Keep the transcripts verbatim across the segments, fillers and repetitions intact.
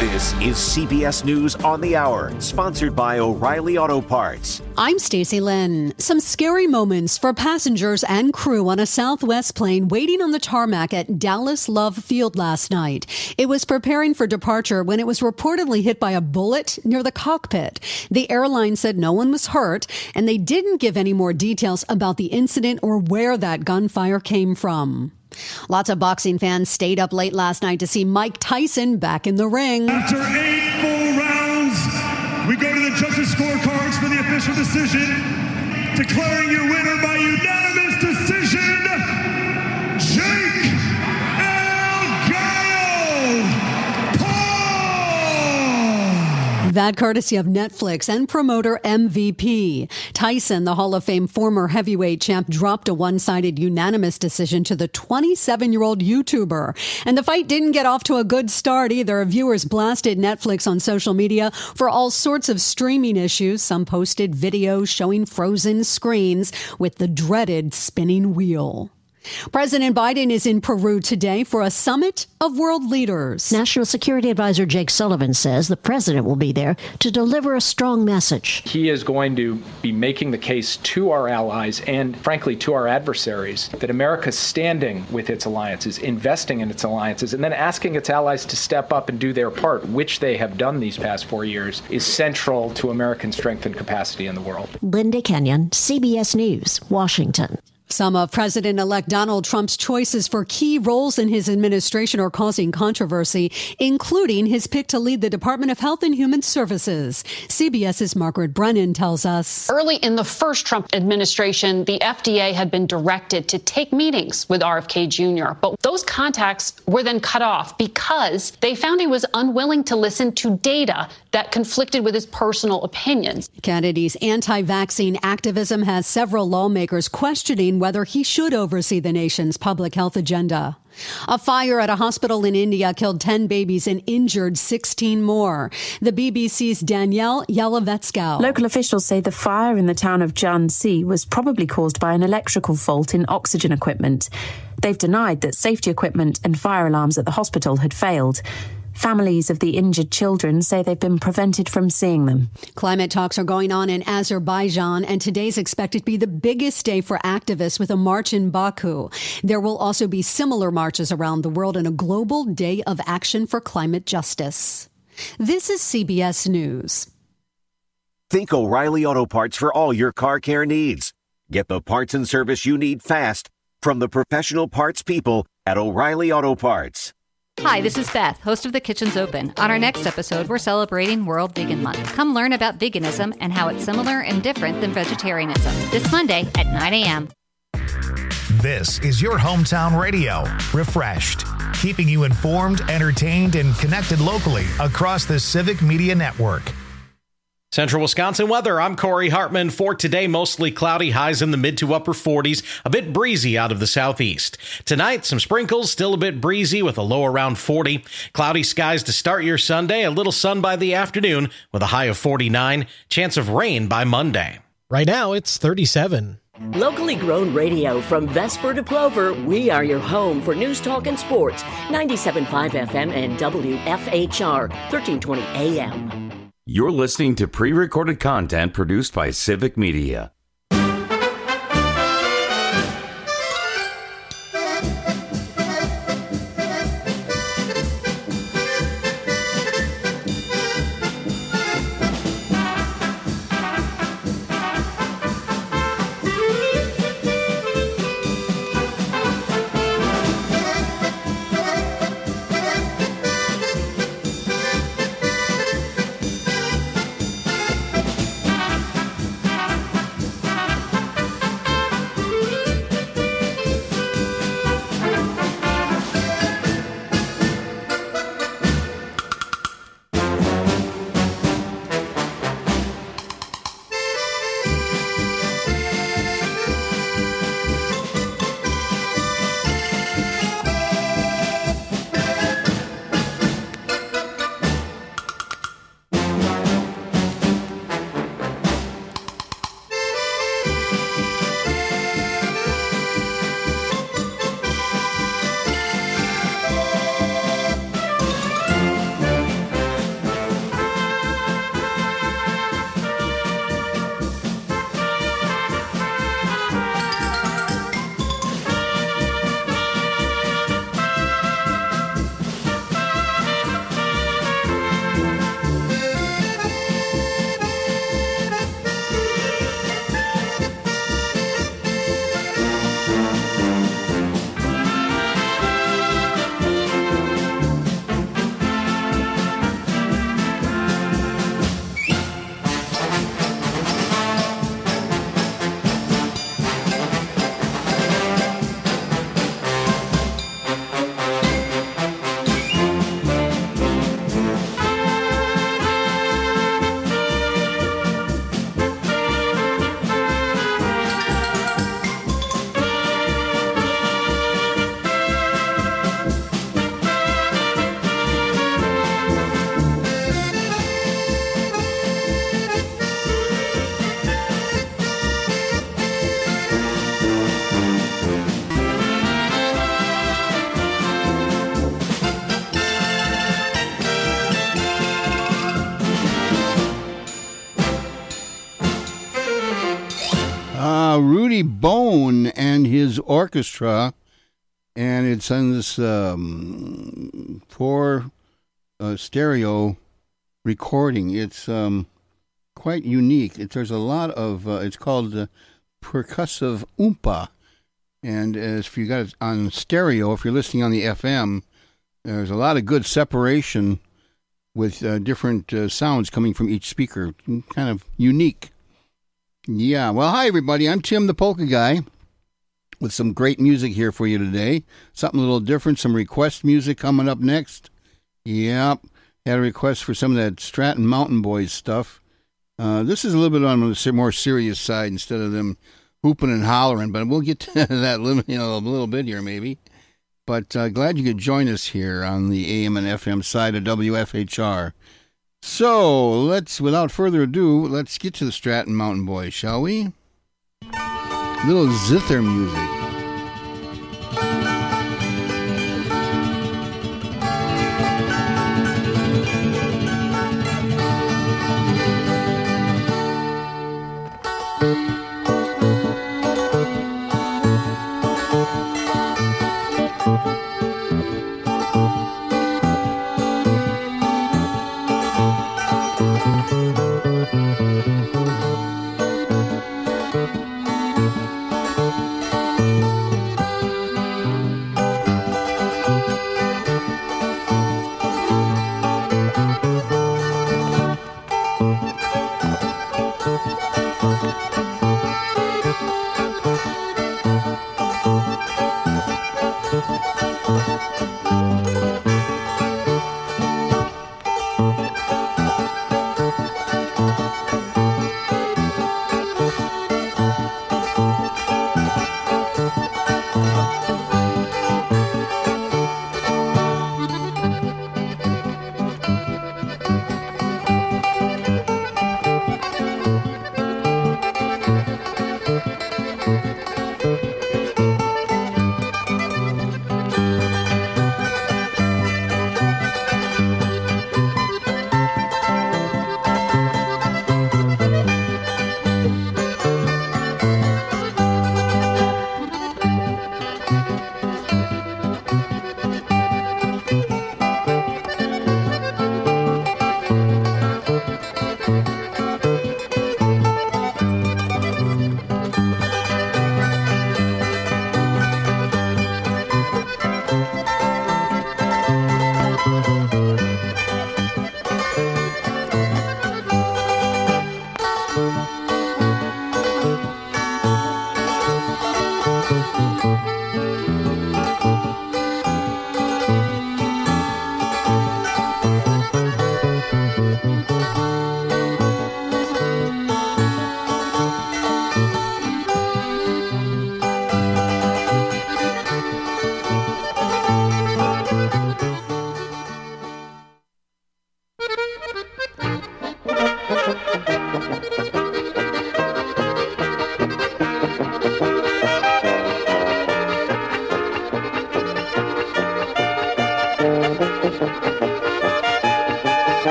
This is C B S News on the Hour, sponsored by O'Reilly Auto Parts. I'm Stacey Lynn. Some scary moments for passengers and crew on a Southwest plane waiting on the tarmac at Dallas Love Field last night. It was preparing for departure when it was reportedly hit by a bullet near the cockpit. The airline said no one was hurt, and they didn't give any more details about the incident or where that gunfire came from. Lots of boxing fans stayed up late last night to see Mike Tyson back in the ring. After eight full rounds, we go to the judges' scorecards for the official decision. Declaring your winner by unanimous decision, Jake El Gallo Paul. That courtesy of Netflix and promoter M V P. Tyson, the Hall of Fame former heavyweight champ, dropped a one-sided unanimous decision to the twenty-seven-year-old YouTuber. And the fight didn't get off to a good start either. Viewers blasted Netflix on social media for all sorts of streaming issues. Some posted videos showing frozen screens with the dreaded spinning wheel. President Biden is in Peru today for a summit of world leaders. National Security Advisor Jake Sullivan says the president will be there to deliver a strong message. He is going to be making the case to our allies and, frankly, to our adversaries that America's standing with its alliances, investing in its alliances, and then asking its allies to step up and do their part, which they have done these past four years, is central to American strength and capacity in the world. Linda Kenyon, C B S News, Washington. Some of President-elect Donald Trump's choices for key roles in his administration are causing controversy, including his pick to lead the Department of Health and Human Services. CBS's Margaret Brennan tells us. Early in the first Trump administration, the F D A had been directed to take meetings with R F K Junior, but those contacts were then cut off because they found he was unwilling to listen to data that conflicted with his personal opinions. Kennedy's anti-vaccine activism has several lawmakers questioning whether he should oversee the nation's public health agenda. A fire at a hospital in India killed ten babies and injured sixteen more. The B B C's Danielle Yalavetskow. Local officials say the fire in the town of Jhansi was probably caused by an electrical fault in oxygen equipment. They've denied that safety equipment and fire alarms at the hospital had failed. Families of the injured children say they've been prevented from seeing them. Climate talks are going on in Azerbaijan, and today's expected to be the biggest day for activists with a march in Baku. There will also be similar marches around the world and a global day of action for climate justice. This is C B S News. Think O'Reilly Auto Parts for all your car care needs. Get the parts and service you need fast from the professional parts people at O'Reilly Auto Parts. Hi, this is Beth, host of The Kitchen's Open. On our next episode, we're celebrating World Vegan Month. Come learn about veganism and how it's similar and different than vegetarianism. This Monday at nine a.m. This is your hometown radio, Refreshed, keeping you informed, entertained, and connected locally across the Civic Media Network. Central Wisconsin weather. I'm Corey Hartman. For today, mostly cloudy, highs in the mid to upper forties, a bit breezy out of the southeast. Tonight, some sprinkles, still a bit breezy with a low around forty. Cloudy skies to start your Sunday, a little sun by the afternoon with a high of forty-nine. Chance of rain by Monday. Right now, it's thirty-seven. Locally grown radio from Vesper to Plover, we are your home for news, talk, and sports. ninety-seven point five F M and W F H R, thirteen twenty A M. You're listening to pre-recorded content produced by Civic Media. Billy Bone and his orchestra, and it's on this um, four uh, stereo recording. It's um, quite unique. It, there's a lot of, uh, it's called uh, percussive oompa. And as if you got it on stereo, if you're listening on the F M, there's a lot of good separation with uh, different uh, sounds coming from each speaker. Kind of unique. Yeah, well, hi, everybody. I'm Tim the Polka Guy with some great music here for you today. Something a little different, some request music coming up next. Yep, had a request for some of that Stratton Mountain Boys stuff. Uh, this is a little bit on the more serious side instead of them hooping and hollering, but we'll get to that little, you know, a little bit here maybe. But uh, glad you could join us here on the A M and F M side of W F H R. So let's, without further ado, let's get to the Stratton Mountain Boys, shall we? Little zither music.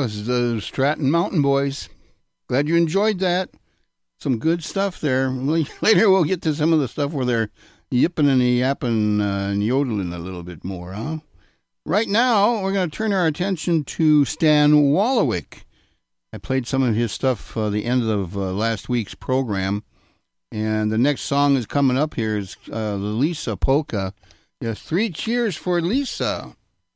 was the Stratton Mountain Boys. Glad you enjoyed that. Some good stuff there. Later we'll get to some of the stuff where they're yipping and yapping uh, and yodeling a little bit more, huh? Right now, we're going to turn our attention to Stan Wolowick. I played some of his stuff uh, the end of uh, last week's program, and the next song is coming up here is uh, the Lisa Polka. Yes, three cheers for Lisa.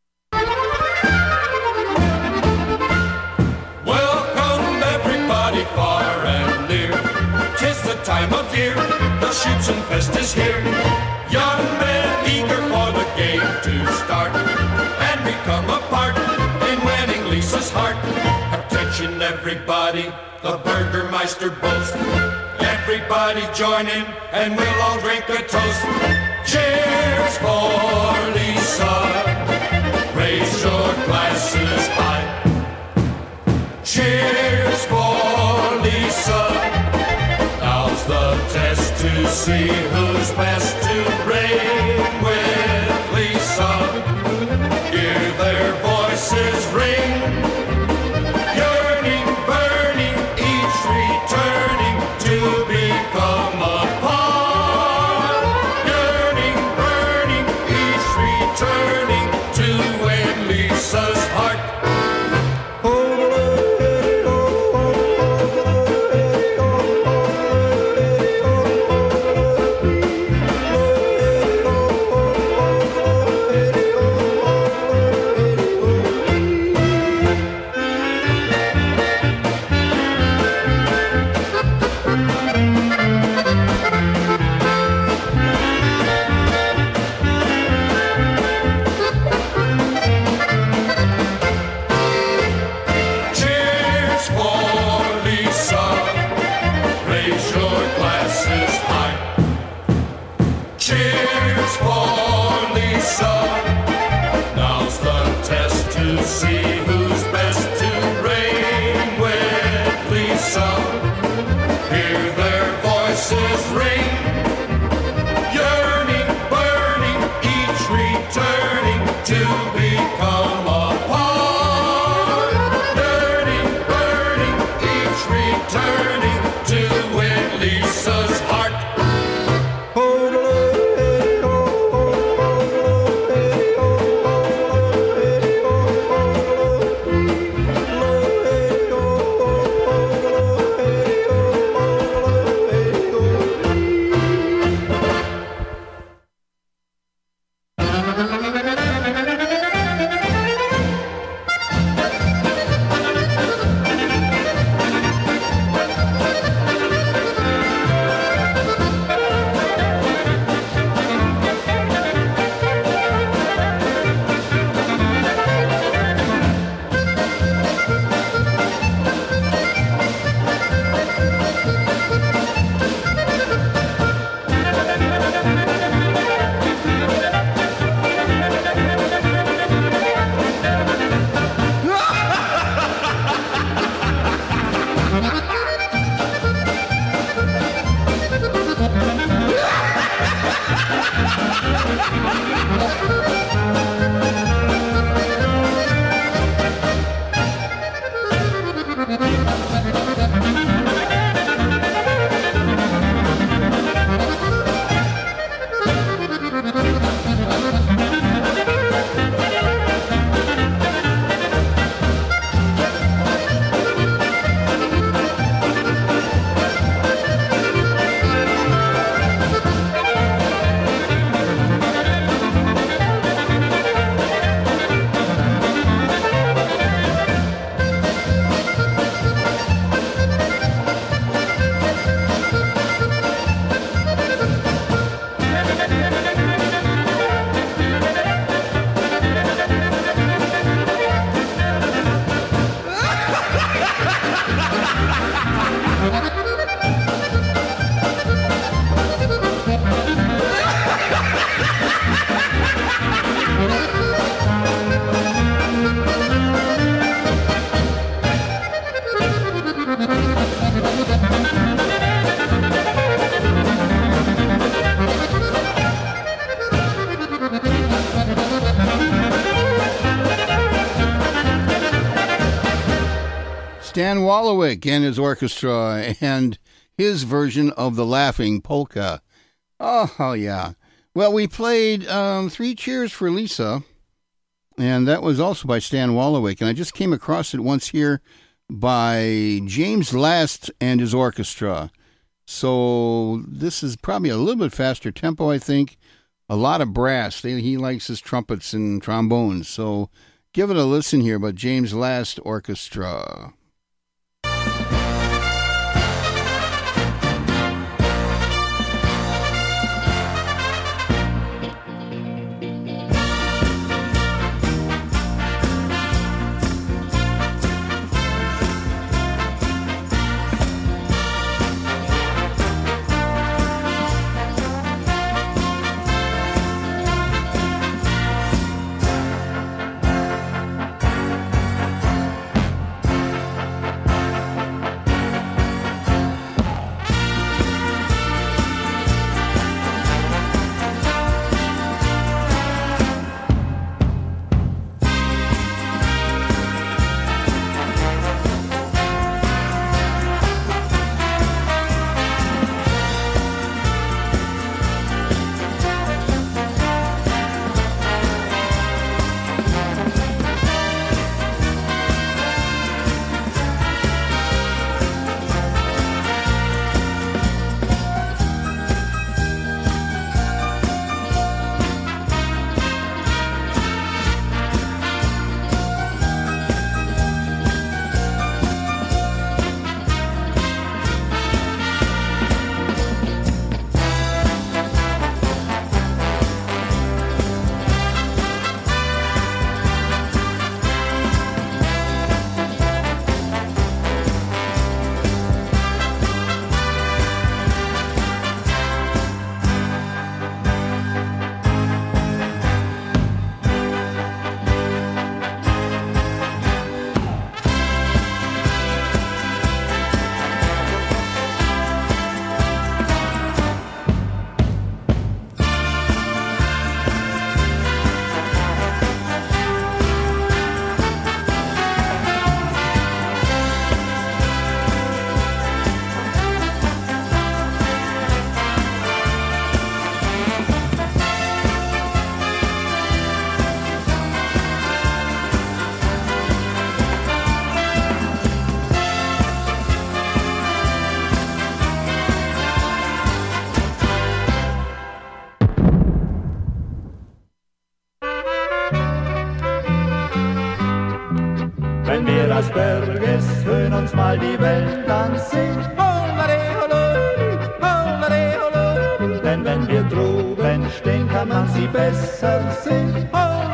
Welcome everybody far and near. 'Tis the time of year, the Shoots' Fest is here. Young men eager for the game to start and become a part in winning Lisa's heart. Attention everybody, the Burgermeister boasts. Everybody join in and we'll all drink a toast. Cheers for Lisa, raise your glasses high. Cheers for Lisa, now's the test to see who's best to reign with Lisa. Hear their voices ring, yearning, burning, each returning to become a part. Yearning, burning, each returning to win Lisa's heart. Stan Wolowick and his orchestra and his version of the Laughing Polka. Oh, oh yeah. Well, we played um, Three Cheers for Lisa, and that was also by Stan Wolowick. And I just came across it once here by James Last and his orchestra. So this is probably a little bit faster tempo, I think. A lot of brass. They, he likes his trumpets and trombones. So give it a listen here by James Last Orchestra. Wenn wir aus Berges hören uns mal die Welt ansehen. Denn wenn wir droben stehen, kann man sie besser sehen.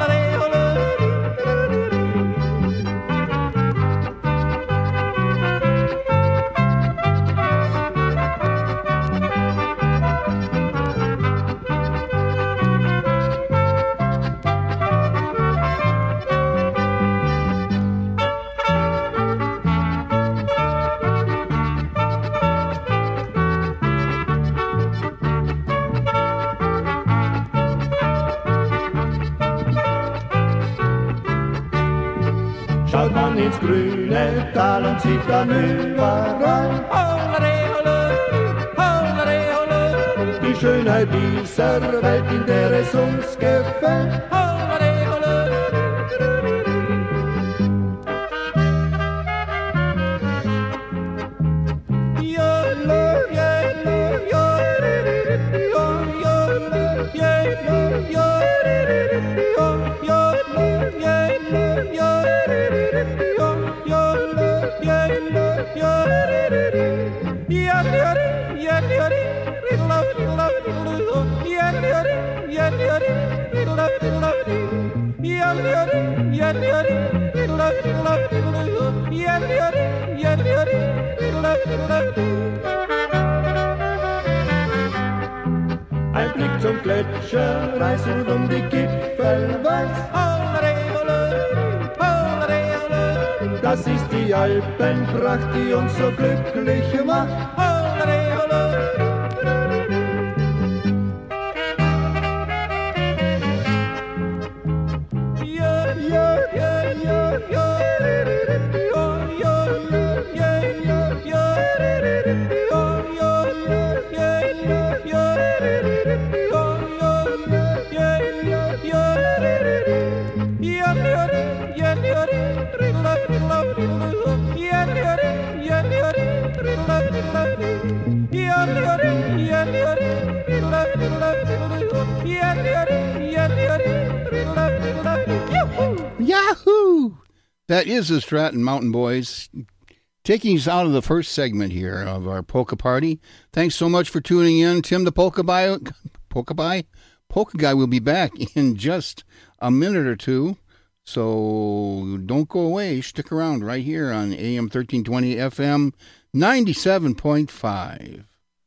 Schaut man ins grüne Tal und sieht dann überall die Schönheit dieser Welt, in der es uns gefällt. Ein Blick zum Gletscher, Reis und um die Gipfel weiß. Das ist die Alpenpracht, die uns so glücklich macht. Yahoo! That is the Stratton Mountain Boys taking us out of the first segment here of our polka party. Thanks so much for tuning in. Tim the Polka Guy, Polka Guy, Polka Guy will be back in just a minute or two. So don't go away. Stick around right here on A M thirteen twenty F M ninety-seven point five.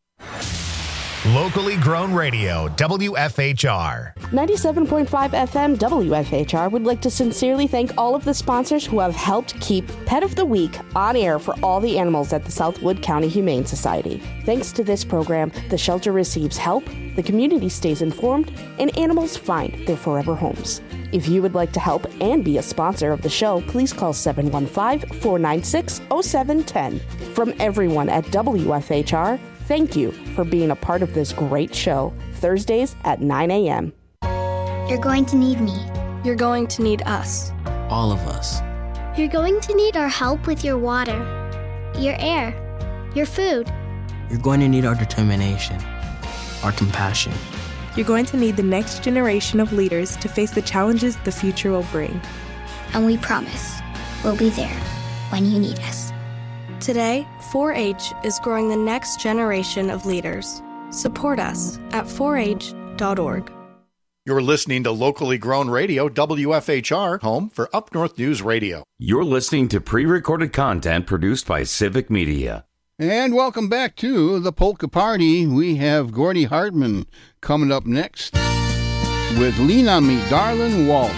Locally grown radio, W F H R. ninety-seven point five F M W F H R would like to sincerely thank all of the sponsors who have helped keep Pet of the Week on air for all the animals at the Southwood County Humane Society. Thanks to this program, the shelter receives help, the community stays informed, and animals find their forever homes. If you would like to help and be a sponsor of the show, please call seven one five, four nine six, zero seven one zero. From everyone at W F H R, thank you for being a part of this great show. Thursdays at nine a.m. You're going to need me. You're going to need us. All of us. You're going to need our help with your water, your air, your food. You're going to need our determination, our compassion. You're going to need the next generation of leaders to face the challenges the future will bring. And we promise we'll be there when you need us. Today, four H is growing the next generation of leaders. Support us at four H dot org. You're listening to locally grown radio, W F H R, home for Up North News Radio. You're listening to pre-recorded content produced by Civic Media. And welcome back to the Polka Party. We have Gordy Hartman coming up next with Lean on Me, Darlin' Waltz.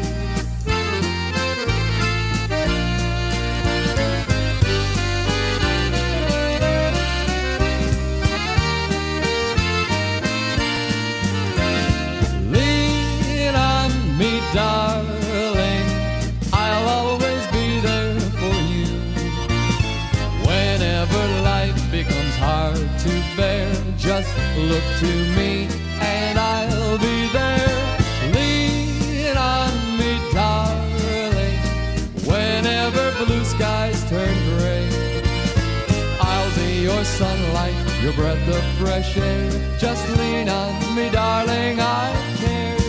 Lean on me, darling, I'll always be there for you. Whenever life becomes hard to bear, just look to me and I'll be there. Lean on me, darling, whenever blue skies turn gray. I'll be your sunlight, your breath of fresh air. Just lean on me, darling, I care.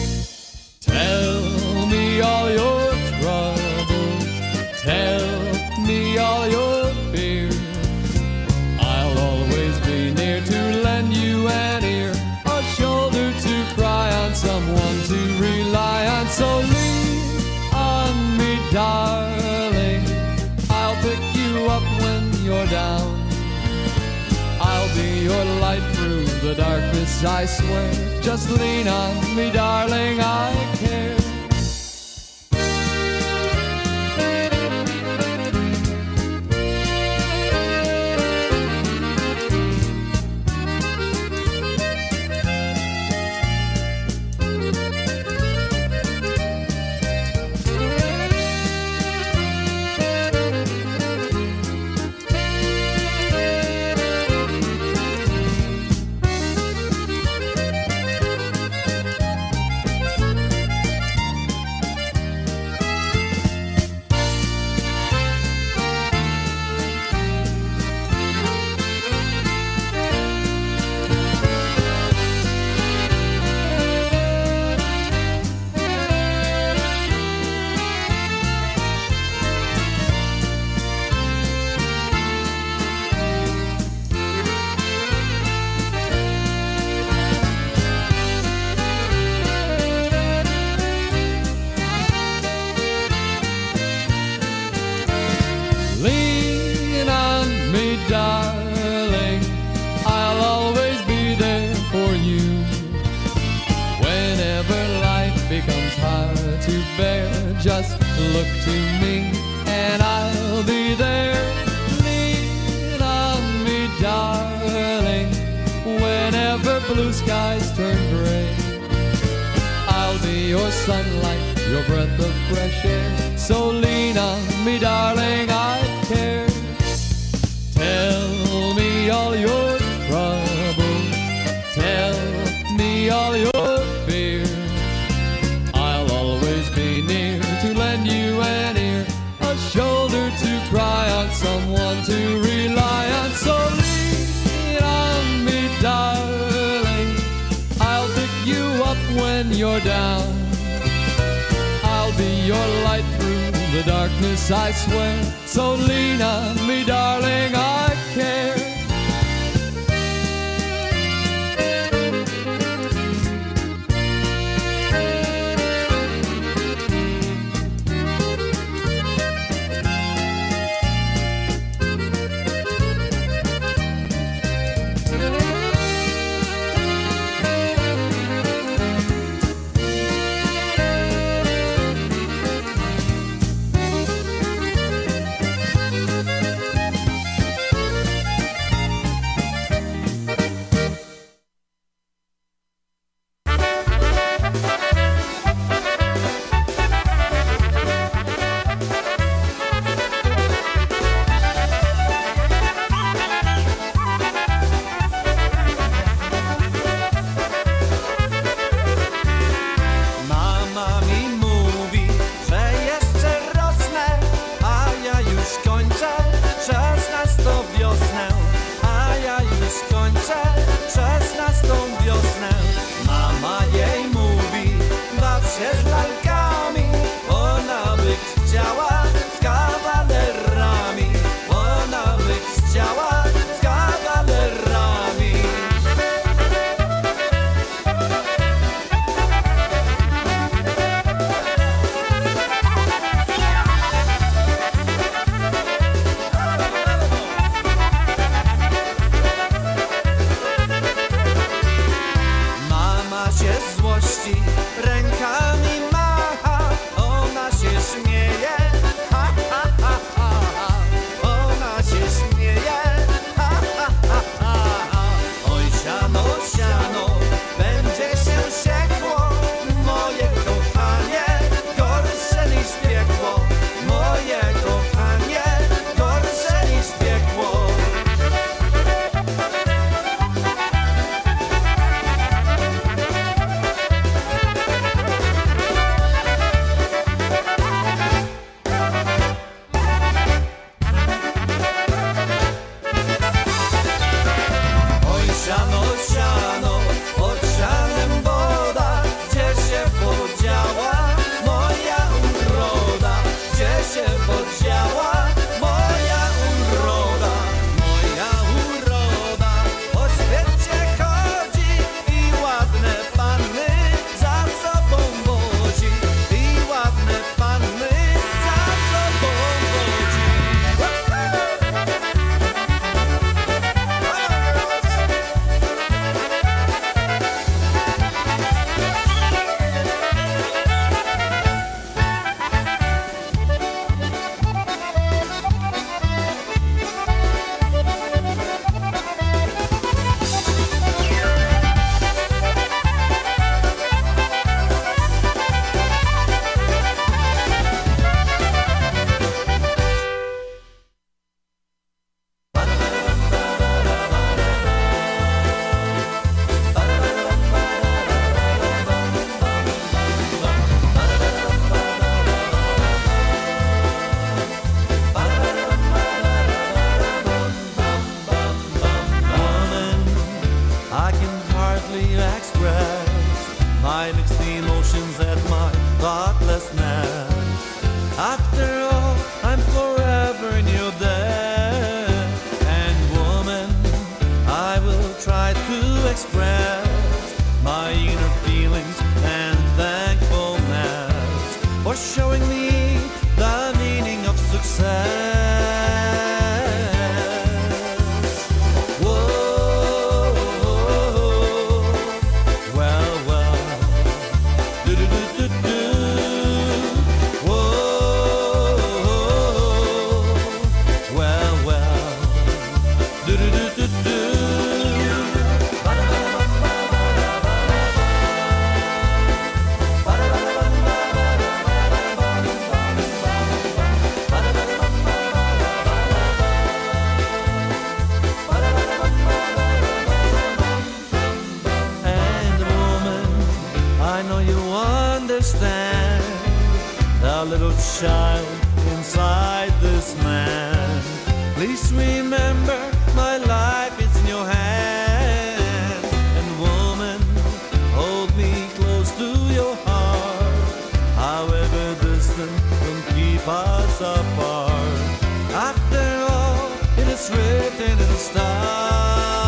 Tell me all your troubles, tell me all your fears. I'll always be near to lend you an ear, a shoulder to cry on, someone to rely on. So lean on me, darling, I'll pick you up when you're down. I'll be your light through the darkness, I swear. Just lean on me, darling, I care. Lean on me, darling, I'll always be there for you. Whenever life becomes hard to bear, just look to me and I'll be there. Lean on me, darling, whenever blue skies turn gray. I'll be your sunlight, your breath of fresh air. So lean on me, darling, I care. Tell me all your troubles, tell to rely on. So lean on me, darling. I'll pick you up when you're down. I'll be your light through the darkness, I swear. So lean on me, darling, I care. a little child inside this man. Please remember my life is in your hand. And woman, hold me close to your heart. However distant don't keep us apart. After all, it is written in the stars.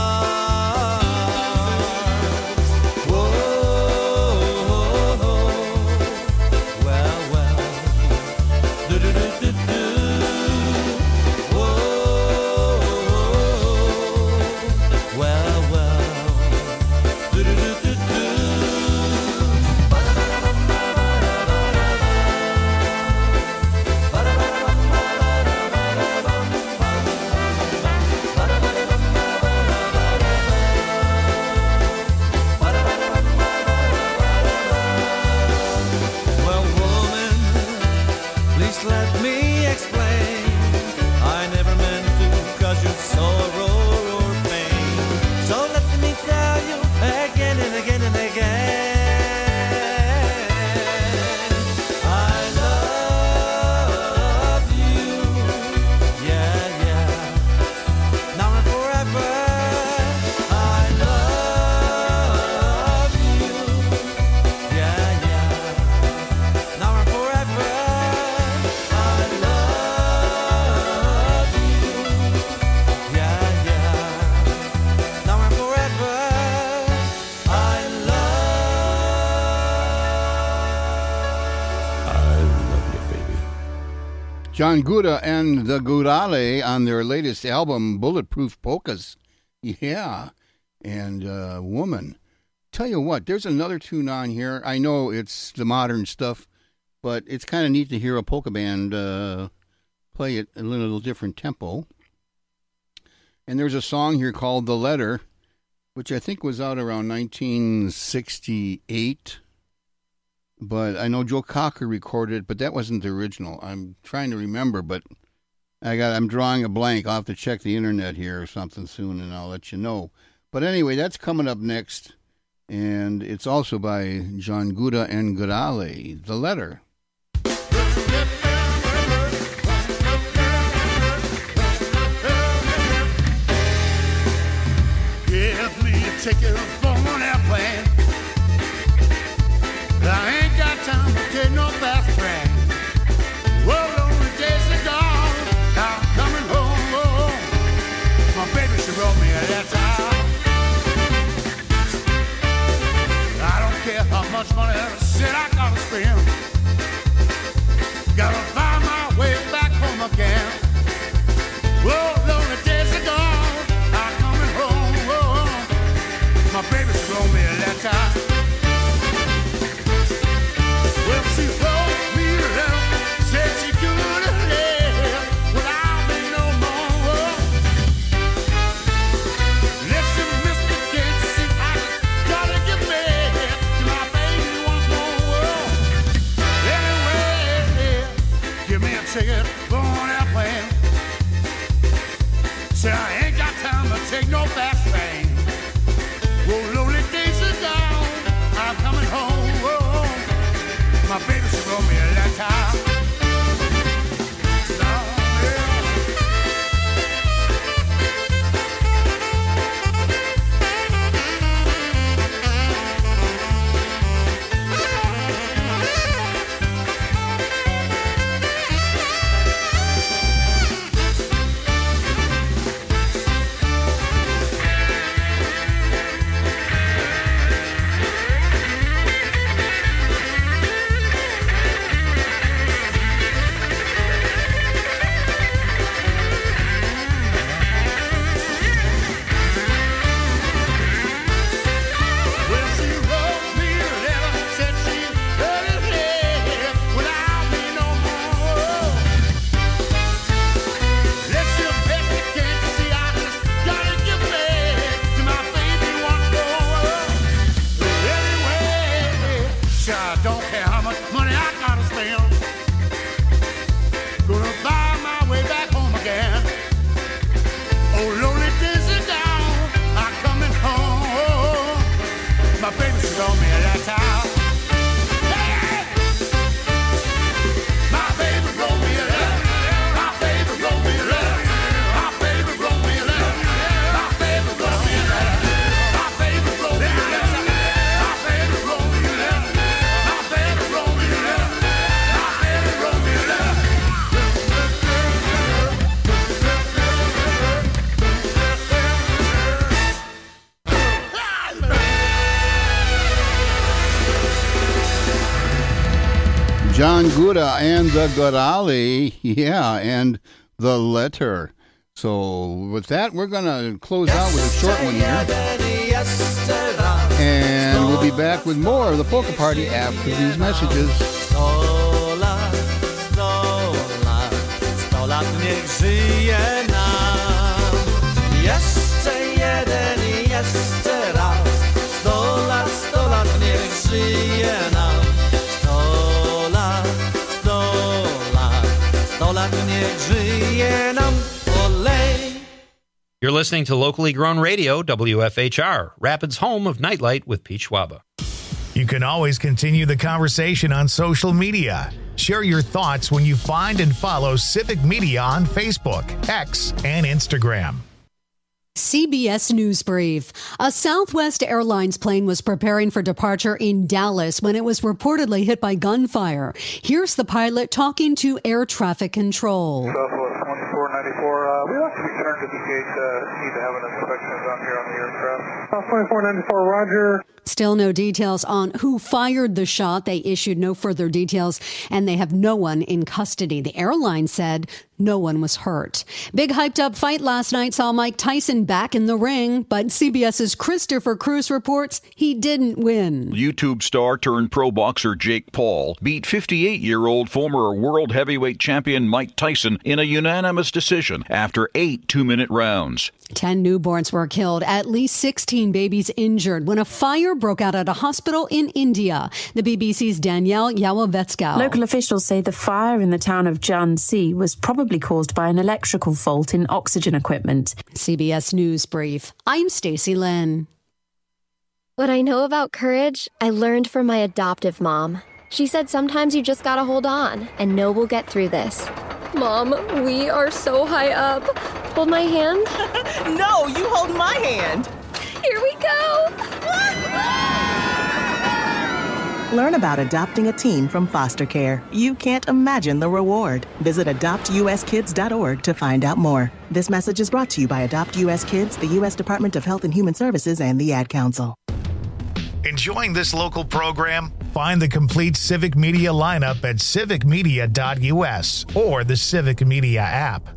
John Gouda and the Gurale on their latest album, Bulletproof Polkas. Yeah. And uh, Woman. Tell you what, there's another tune on here. I know it's the modern stuff, but it's kind of neat to hear a polka band uh, play it in a little different tempo. And there's a song here called The Letter, which I think was out around nineteen sixty-eight. But I know Joe Cocker recorded it, but that wasn't the original. I'm trying to remember, but I got, I'm drawing a blank. I'll have to check the internet here or something soon, and I'll let you know. But anyway, that's coming up next, and it's also by John Gouda and Gurale, The Letter. Give me a ticket for an airplane. I ain't got time to take no fast train. Well, only days are gone. I'm coming home. My baby, she wrote me a letter. I don't care how much money I said I gotta spend. Gotta find my way back home again. Well, lonely days are gone. I'm coming home. My baby, she wrote me a letter. Well, she wrote me a letter, said she couldn't live without me no more. Listen, mister, can't you see I just gotta get back to my baby once more. Anyway, give me a ticket for an airplane. Say I ain't got time to take no fast train. Well, lonely days are gone, I'm coming home. My baby, she wrote me a letter. My baby wrote me a letter. My baby wrote me a letter. My John Gouda and the Gorali, yeah, and the Letter. So with that, we're going to close out with a short one here. And we'll be back with more of the Polka Party after these messages. sto lat, sto lat, sto lat niech żyje nam. Jeszcze jeden i jeszcze raz. Sto lat, sto lat niech żyje nam. Sto lat, sto lat, sto lat niech żyje nam. Olej. You're listening to locally grown radio, W F H R, Rapids' home of Nightlight with Pete Schwaba. You can always continue the conversation on social media. Share your thoughts when you find and follow Civic Media on Facebook, X, and Instagram. C B S News Brief. A Southwest Airlines plane was preparing for departure in Dallas when it was reportedly hit by gunfire. Here's the pilot talking to air traffic control. Southwest one four ninety-four, uh, we have to return to the gate. Uh, need to have an inspection done here on the aircraft. South twenty-four ninety-four, roger. Still no details on who fired the shot. They issued no further details, and they have no one in custody. The airline said no one was hurt. Big hyped up fight last night saw Mike Tyson back in the ring, but CBS's Christopher Cruz reports he didn't win. YouTube star turned pro boxer Jake Paul beat fifty-eight-year-old former world heavyweight champion Mike Tyson in a unanimous decision after eight two-minute rounds. Ten newborns were killed, at least sixteen babies injured when a fire broke out at a hospital in India. The B B C's Danielle Yawovetskow. Local officials say the fire in the town of Jhansi was probably caused by an electrical fault in oxygen equipment. C B S News Brief. I'm Stacey Lynn. What I know about courage, I learned from my adoptive mom. She said sometimes you just gotta hold on and know we'll get through this. Mom, we are so high up. Hold my hand. No, you hold my hand. Here we go. Learn about adopting a teen from foster care. You can't imagine the reward. Visit adopt u s kids dot org to find out more. This message is brought to you by Adopt U S Kids, the U S Department of Health and Human Services, and the Ad Council. Enjoying this local program? Find the complete Civic Media lineup at civic media dot u s or the Civic Media app.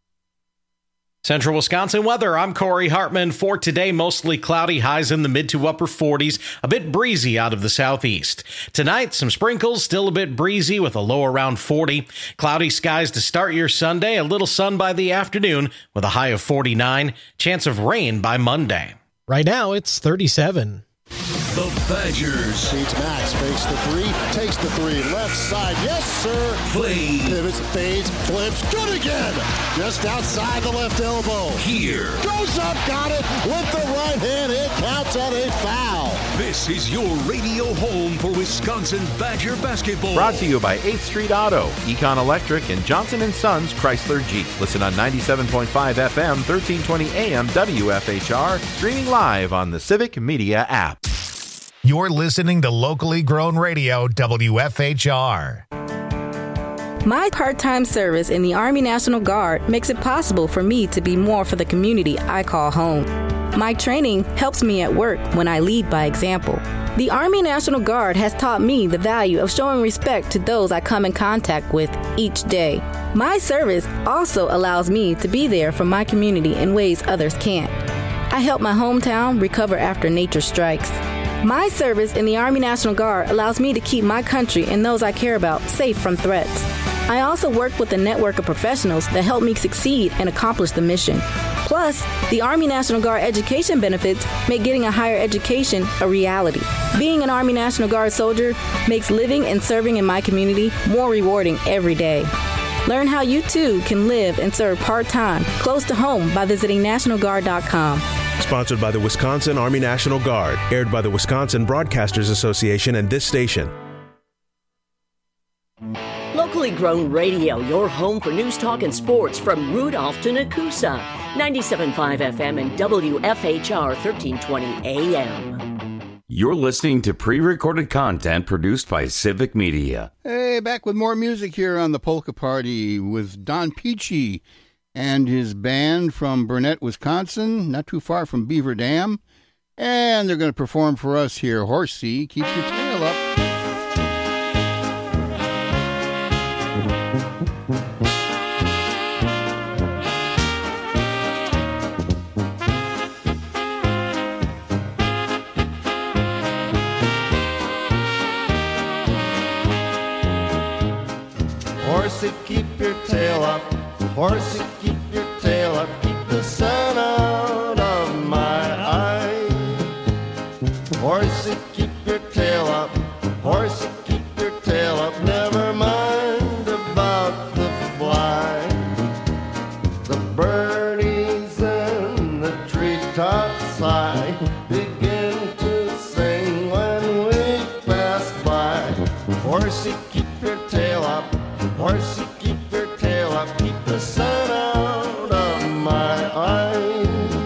Central Wisconsin weather. I'm Corey Hartman. For today, mostly cloudy, highs in the mid to upper forties, a bit breezy out of the southeast. Tonight, some sprinkles, still a bit breezy with a low around forty. Cloudy skies to start your Sunday, a little sun by the afternoon with a high of forty-nine. Chance of rain by Monday. Right now, it's thirty-seven. The Badgers. Beats Max, fakes the three, takes the three, left side, yes sir. Play. Pivots, fades, flips, good again. Just outside the left elbow. Here. Goes up, got it, with the right hand, it counts at a foul. This is your radio home for Wisconsin Badger basketball. Brought to you by eighth Street Auto, Econ Electric, and Johnson and Sons Chrysler Jeep. Listen on ninety-seven point five F M, thirteen twenty A M W F H R, streaming live on the Civic Media app. You're listening to locally grown radio, W F H R. My part-time service in the Army National Guard makes it possible for me to be more for the community I call home. My training helps me at work when I lead by example. The Army National Guard has taught me the value of showing respect to those I come in contact with each day. My service also allows me to be there for my community in ways others can't. I help my hometown recover after nature strikes. My service in the Army National Guard allows me to keep my country and those I care about safe from threats. I also work with a network of professionals that help me succeed and accomplish the mission. Plus, the Army National Guard education benefits make getting a higher education a reality. Being an Army National Guard soldier makes living and serving in my community more rewarding every day. Learn how you too can live and serve part-time close to home by visiting national guard dot com. Sponsored by the Wisconsin Army National Guard. Aired by the Wisconsin Broadcasters Association and this station. Locally grown radio, your home for news, talk, and sports from Rudolph to Nakusa. ninety-seven point five F M and W F H R thirteen twenty A M. You're listening to pre-recorded content produced by Civic Media. Hey, back with more music here on the Polka Party with Don Peachy and his band from Burnett, Wisconsin, not too far from Beaver Dam. And they're going to perform for us here. Horsey, keep your tail up. Horsey, keep your tail up. Horsey, keep your tail up. Keep the sun out of my eye. Horsey, keep your tail up. Horsey, keep your tail up. Never mind about the fly. The birdies in the treetops high begin to sing when we pass by. Horsey, keep your tail up. Horsey, keep your tail up. Keep the sun out of my eyes.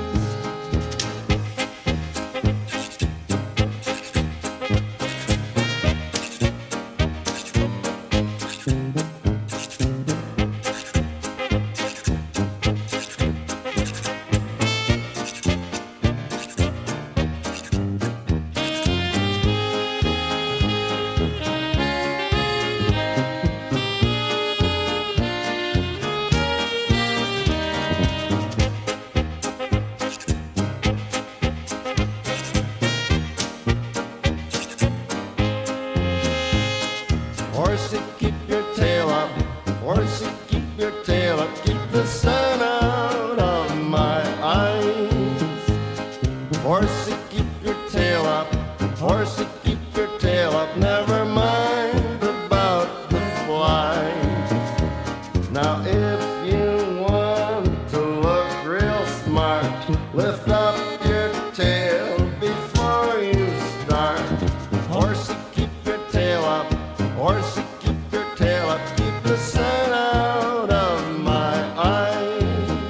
Horsey, keep your tail up. Horsey, keep your tail up. Keep the sun out of my eyes. Horsey, keep your tail up. Horsey, keep your tail up. Never mind about the flies. Now if you want to look real smart, lift up your tail before you start. Horsey, keep your tail up. Horsey, keep your tail up. Keep the sun out of my eyes.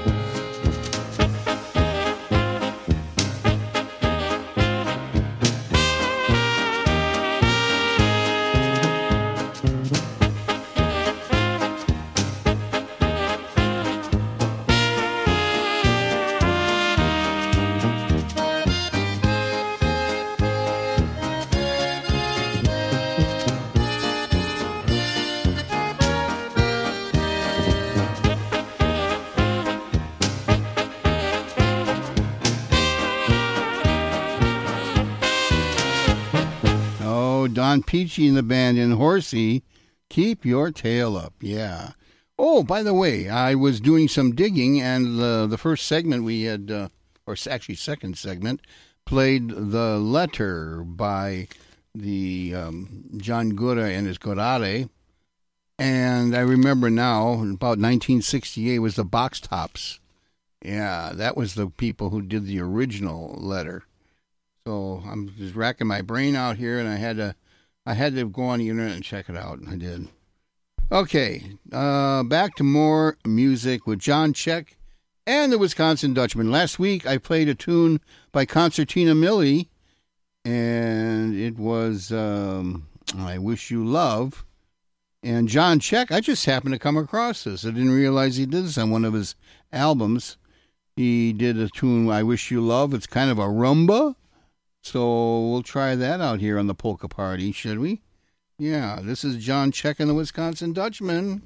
Oh, Don Peachy and the band in Horsey, keep your tail up. Yeah. Oh, by the way, I was doing some digging, and uh, the first segment we had, uh, or actually second segment, played The Letter by the um, John Gura and his Gorare. And I remember now, about nineteen sixty-eight was the Box Tops. Yeah, that was the people who did the original Letter. So I'm just racking my brain out here, and I had to, I had to go on the internet and check it out, and I did. Okay, uh, back to more music with John Check and the Wisconsin Dutchman. Last week I played a tune by Concertina Millie, and it was um, I Wish You Love. And John Check, I just happened to come across this. I didn't realize he did this on one of his albums. He did a tune, I Wish You Love. It's kind of a rumba. So we'll try that out here on the Polka Party, should we? Yeah, this is John Check and the Wisconsin Dutchman.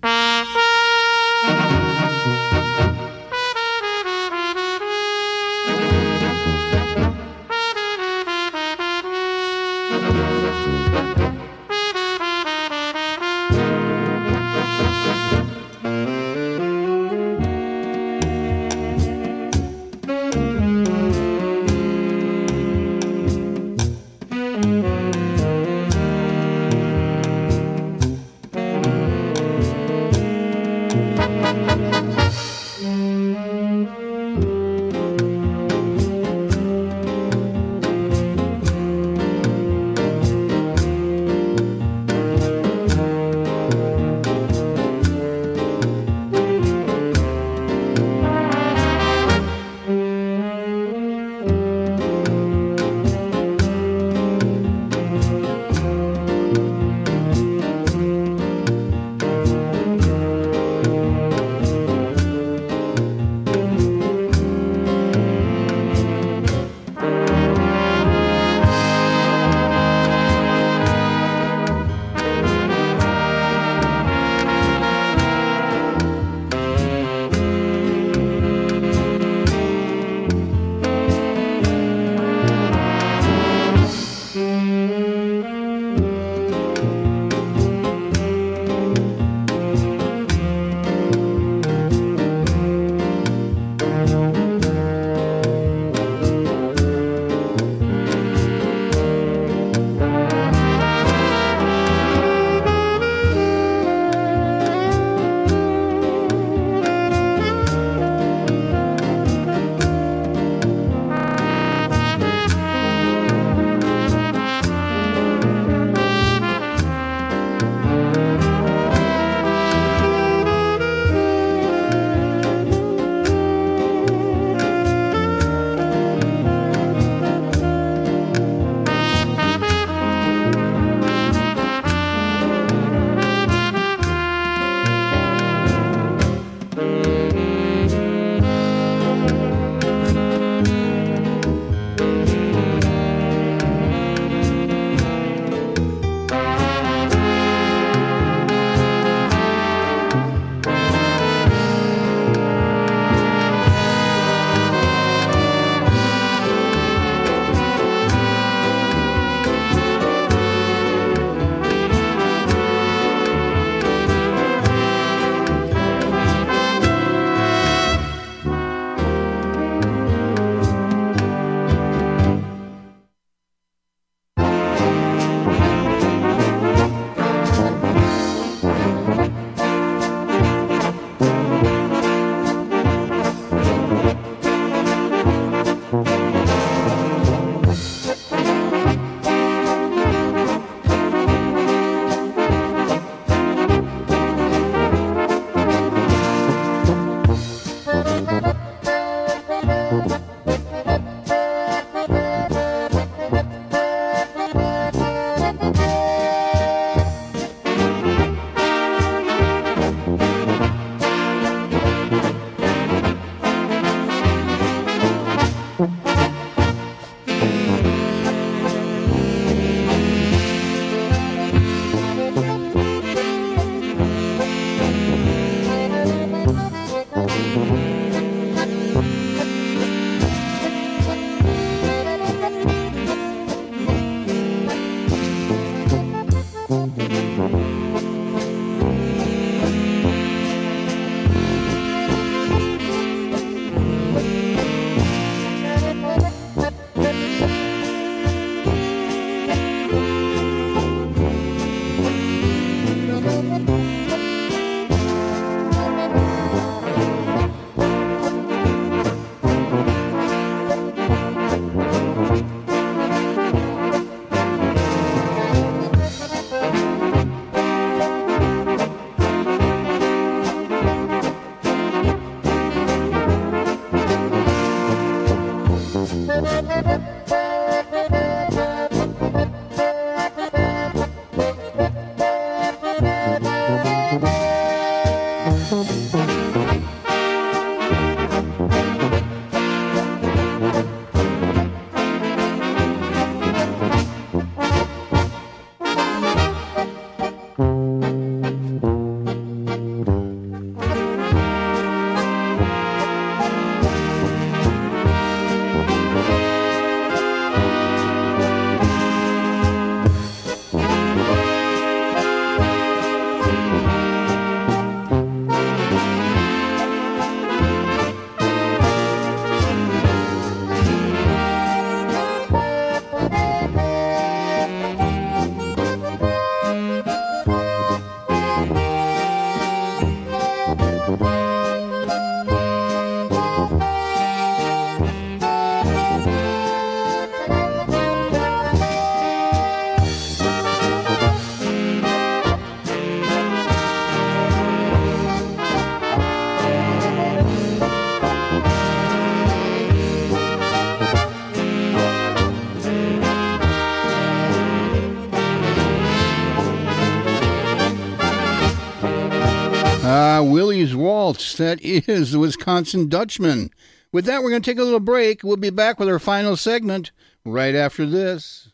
Uh, Willie's Waltz. That is the Wisconsin Dutchman. With that, we're going to take a little break. We'll be back with our final segment right after this.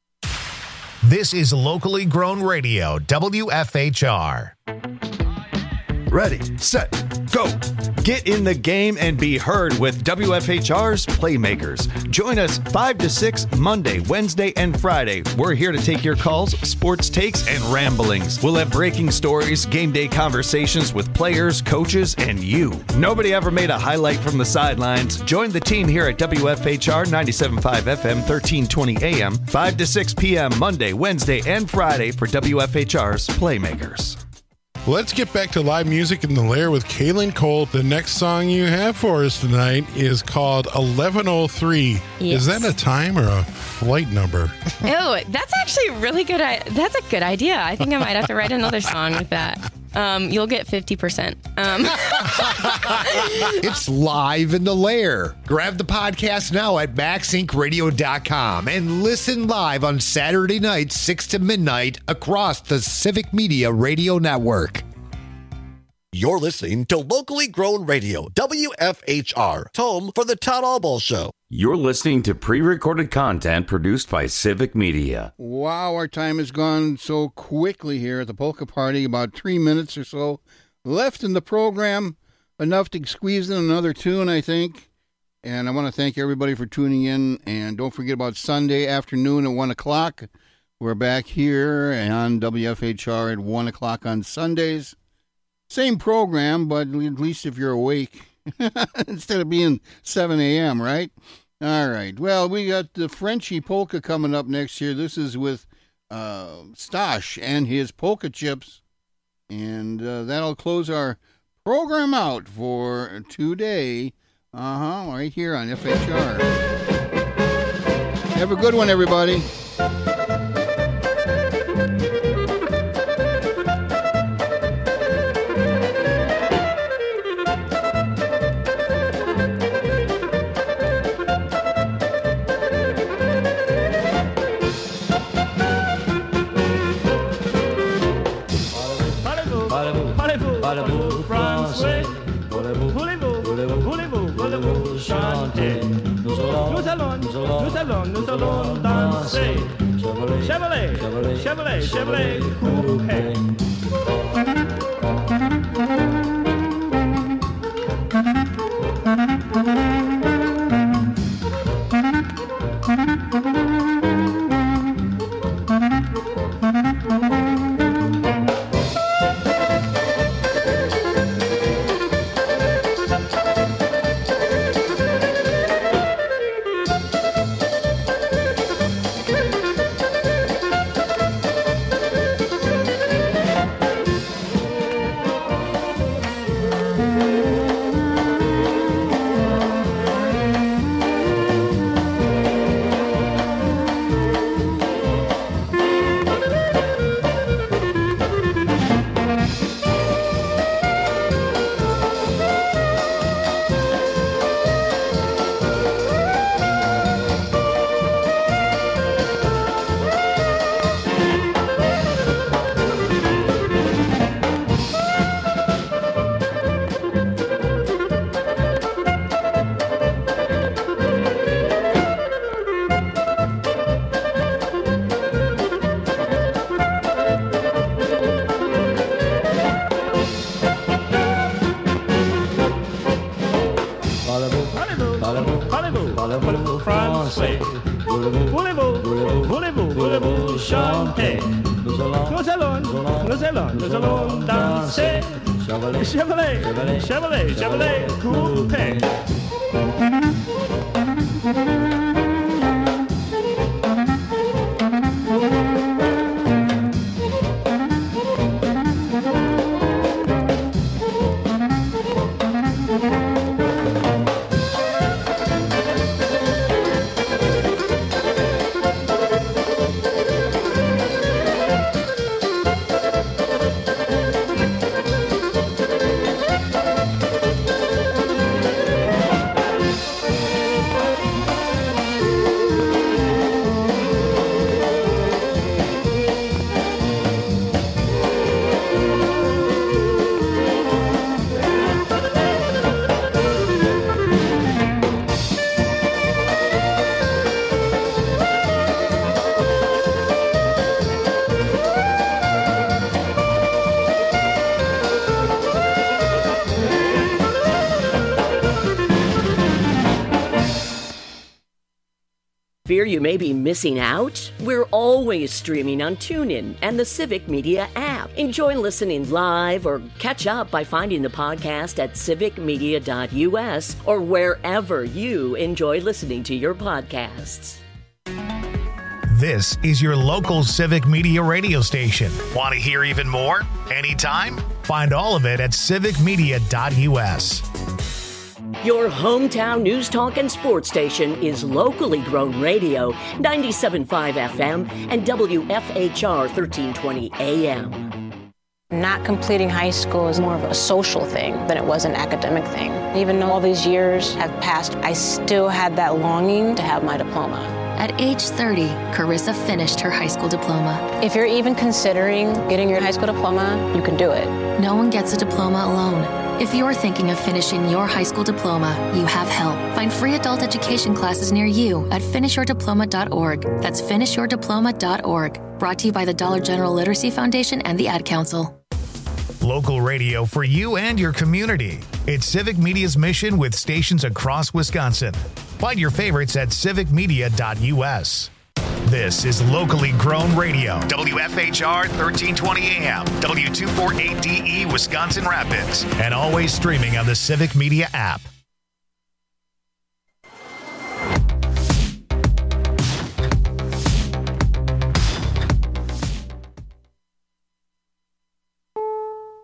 This is locally grown radio, W F H R. Ready, set, go. Get in the game and be heard with W F H R's Playmakers. Join us five to six Monday, Wednesday, and Friday. We're here to take your calls, sports takes, and ramblings. We'll have breaking stories, game day conversations with players, coaches, and you. Nobody ever made a highlight from the sidelines. Join the team here at W F H R ninety-seven point five F M, thirteen twenty A M, five to six p.m. Monday, Wednesday, and Friday for W F H R's Playmakers. Let's get back to live music in the Lair with Kaylin Cole. The next song you have for us tonight is called eleven oh three. Yes. Is that a time or a flight number? Oh, that's actually really good. That's a good idea. I think I might have to write another song with that. Um, you'll get fifty percent. Um. It's live in the Lair. Grab the podcast now at max inc radio dot com and listen live on Saturday nights, six to midnight, across the Civic Media Radio Network. You're listening to locally grown radio, W F H R, home for the Todd Albaugh Show. You're listening to pre-recorded content produced by Civic Media. Wow, our time has gone so quickly here at the Polka Party. About three minutes or so left in the program. Enough to squeeze in another tune, I think. And I want to thank everybody for tuning in. And don't forget about Sunday afternoon at one o'clock. We're back here on W F H R at one o'clock on Sundays. Same program, but at least if you're awake, instead of being seven a.m., right? All right. Well, we got the Frenchy Polka coming up next year. This is with uh, Stosh and his Polka Chips. And uh, that'll close our program out for today. Uh-huh, right here on F H R. Have a good one, everybody. Parlez-vous français? Voulez-vous, voulez-vous, voulez-vous, voulez-vous chanter? Nous allons, nous allons, nous allons, nous allons danser. Chevrolet, Chevrolet, Chevrolet, Chevrolet, coupé. Chevrolet, Chevrolet, Chevrolet, coupé. Fear you may be missing out? We're always streaming on TuneIn and the Civic Media app. Enjoy listening live or catch up by finding the podcast at civic media dot u s or wherever you enjoy listening to your podcasts. This is your local Civic Media radio station. Want to hear even more? Anytime? Find all of it at civic media dot u s. Your hometown news talk and sports station is locally grown radio, ninety-seven point five F M and W F H R thirteen twenty A M. Not completing high school is more of a social thing than it was an academic thing. Even though all these years have passed, I still had that longing to have my diploma. At age thirty, Carissa finished her high school diploma. If you're even considering getting your high school diploma, you can do it. No one gets a diploma alone. If you're thinking of finishing your high school diploma, you have help. Find free adult education classes near you at finish your diploma dot org. That's finish your diploma dot org. Brought to you by the Dollar General Literacy Foundation and the Ad Council. Local radio for you and your community. It's Civic Media's mission with stations across Wisconsin. Find your favorites at civic media dot u s. This is locally grown radio. W F H R thirteen twenty A M, W two forty-eight D E, Wisconsin Rapids, and always streaming on the Civic Media app.